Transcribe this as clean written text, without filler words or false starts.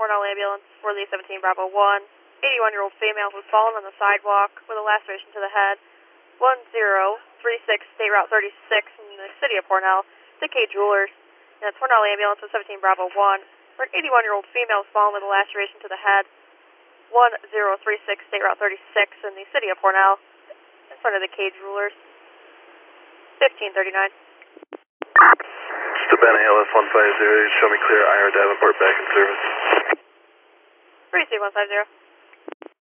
Cornell ambulance for the 17 Bravo 1. 81-year-old female who was fallen on the sidewalk with a laceration to the head. 1036 State Route 36 in the city of Cornell to K Jewelers. And it's Cornell ambulance for 17 Bravo 1. For an 81-year-old female who was fallen with a laceration to the head. 1036 State Route 36 in the city of Cornell in front of the K Jewelers. 1539. Savannah ALS 150, show me clear IR Davenport back in service. 33150.